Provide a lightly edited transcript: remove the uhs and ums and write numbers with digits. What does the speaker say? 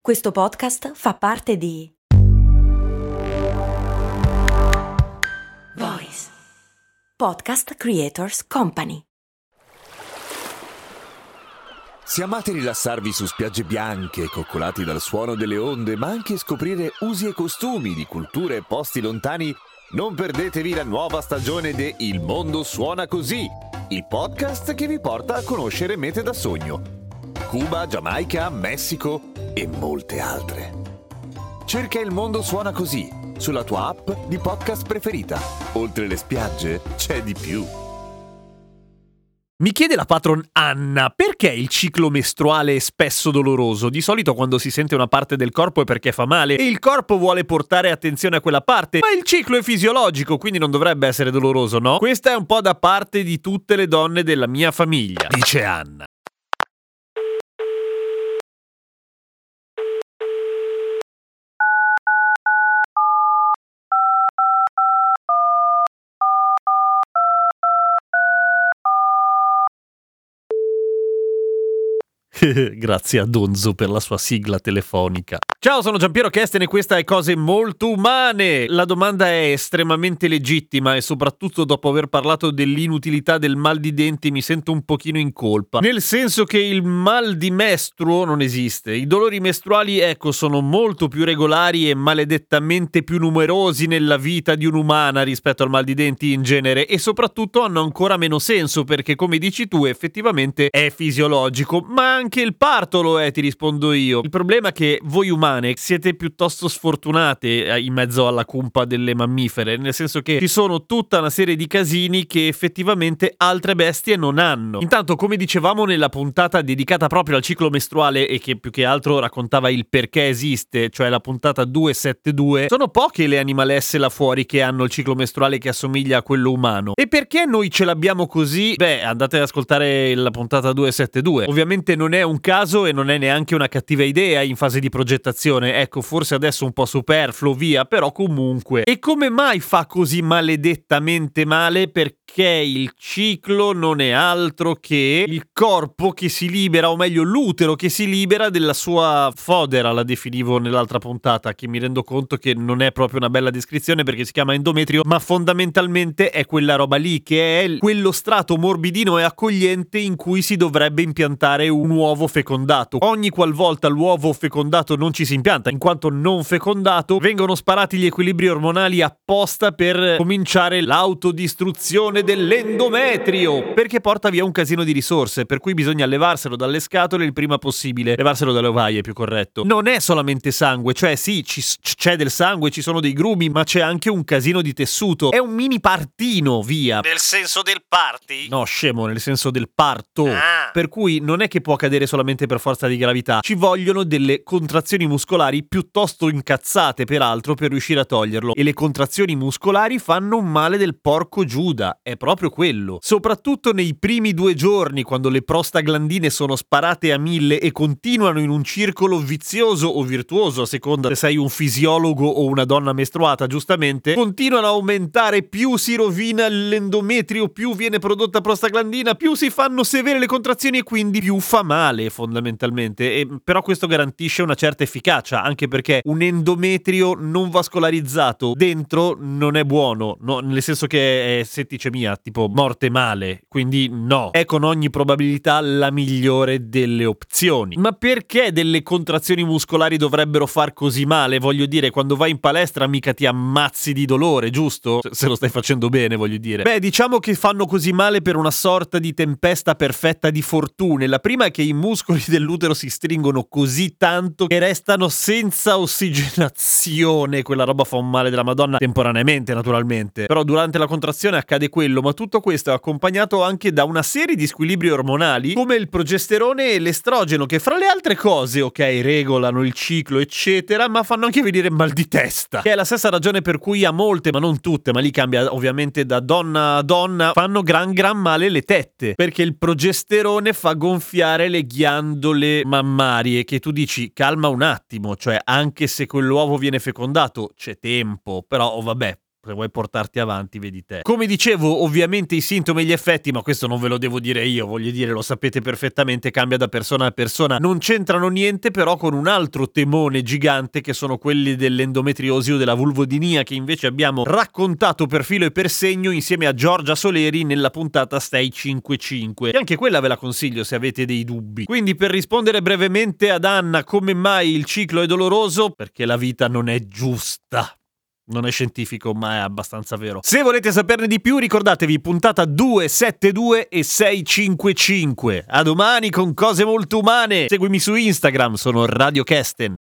Questo podcast fa parte di Voice Podcast Creators Company. Se amate rilassarvi su spiagge bianche, coccolati dal suono delle onde, ma anche scoprire usi e costumi di culture e posti lontani, non perdetevi la nuova stagione de Il mondo suona così, il podcast che vi porta a conoscere mete da sogno. Cuba, Giamaica, Messico e molte altre. Cerca Il mondo suona così sulla tua app di podcast preferita. Oltre le spiagge c'è di più. Mi chiede la patron Anna, perché il ciclo mestruale è spesso doloroso? Di solito quando si sente una parte del corpo è perché fa male e il corpo vuole portare attenzione a quella parte, ma il ciclo è fisiologico, quindi non dovrebbe essere doloroso, no? Questa è un po' da parte di tutte le donne della mia famiglia, dice Anna. Grazie a Donzo per la sua sigla telefonica. Ciao, sono Giampiero Kesten e questa è Cose Molto Umane. La domanda è estremamente legittima e soprattutto dopo aver parlato dell'inutilità del mal di denti mi sento un pochino in colpa. Nel senso che il mal di mestruo non esiste. I dolori mestruali, ecco, sono molto più regolari e maledettamente più numerosi nella vita di un'umana rispetto al mal di denti in genere e soprattutto hanno ancora meno senso perché, come dici tu, effettivamente è fisiologico, ma anche il parto lo è, ti rispondo io. Il problema è che voi umane siete piuttosto sfortunate in mezzo alla cumpa delle mammifere, nel senso che ci sono tutta una serie di casini che effettivamente altre bestie non hanno. Intanto, come dicevamo nella puntata dedicata proprio al ciclo mestruale e che più che altro raccontava il perché esiste, cioè la puntata 272, sono poche le animalesse là fuori che hanno il ciclo mestruale che assomiglia a quello umano. E perché noi ce l'abbiamo così? Beh, andate ad ascoltare la puntata 272. Ovviamente non è un caso e non è neanche una cattiva idea in fase di progettazione. Ecco, forse adesso un po' superfluo, via, però comunque. E come mai fa così maledettamente male? Perché il ciclo non è altro che il corpo che si libera, o meglio l'utero che si libera della sua fodera, la definivo nell'altra puntata, che mi rendo conto che non è proprio una bella descrizione perché si chiama endometrio, ma fondamentalmente è quella roba lì che è quello strato morbidino e accogliente in cui si dovrebbe impiantare un uovo fecondato. Ogni qualvolta l'uovo fecondato non ci si impianta, in quanto non fecondato, vengono sparati gli equilibri ormonali apposta per cominciare l'autodistruzione dell'endometrio, perché porta via un casino di risorse, per cui bisogna levarselo dalle scatole il prima possibile, levarselo dalle ovaie, più corretto. Non è solamente sangue, cioè sì, c'è del sangue, ci sono dei grumi, ma c'è anche un casino di tessuto. È un mini partino, via. Nel senso del party? No, scemo, nel senso del parto. Per cui non è che può accadere solamente per forza di gravità, ci vogliono delle contrazioni muscolari piuttosto incazzate, peraltro, per riuscire a toglierlo. E le contrazioni muscolari fanno un male del porco Giuda, è proprio quello. Soprattutto nei primi 2 giorni, quando le prostaglandine sono sparate a 1000 e continuano in un circolo vizioso o virtuoso, a seconda se sei un fisiologo o una donna mestruata, giustamente, continuano a aumentare, più si rovina l'endometrio, più viene prodotta prostaglandina, più si fanno severe le contrazioni e quindi più fa male, fondamentalmente. E però questo garantisce una certa efficacia, anche perché un endometrio non vascolarizzato dentro non è buono, no? Nel senso che è setticemia, tipo morte male, quindi no, è con ogni probabilità la migliore delle opzioni. Ma perché delle contrazioni muscolari dovrebbero far così male? Voglio dire, quando vai in palestra mica ti ammazzi di dolore, giusto? Se lo stai facendo bene, voglio dire. Beh, diciamo che fanno così male per una sorta di tempesta perfetta di fortune. La prima è che i muscoli dell'utero si stringono così tanto che restano senza ossigenazione. Quella roba fa un male della Madonna, temporaneamente naturalmente, però durante la contrazione accade quello. Ma tutto questo è accompagnato anche da una serie di squilibri ormonali come il progesterone e l'estrogeno, che fra le altre cose, ok, regolano il ciclo eccetera, ma fanno anche venire mal di testa, che è la stessa ragione per cui a molte, ma non tutte, ma lì cambia ovviamente da donna a donna, fanno gran male le tette, perché il progesterone fa gonfiare le ghiandole mammarie, che tu dici calma un attimo, cioè anche se quell'uovo viene fecondato c'è tempo, però vabbè, Se vuoi portarti avanti, vedi te. Come dicevo, ovviamente i sintomi e gli effetti, ma questo non ve lo devo dire io, voglio dire, lo sapete perfettamente, cambia da persona a persona. Non c'entrano niente però con un altro temone gigante che sono quelli dell'endometriosi o della vulvodinia, che invece abbiamo raccontato per filo e per segno insieme a Giorgia Soleri nella puntata 655. E anche quella ve la consiglio se avete dei dubbi. Quindi per rispondere brevemente ad Anna come mai il ciclo è doloroso, perché la vita non è giusta. Non è scientifico, ma è abbastanza vero. Se volete saperne di più, ricordatevi puntata 272 e 655. A domani con cose molto umane. Seguimi su Instagram, sono Radio Kesten.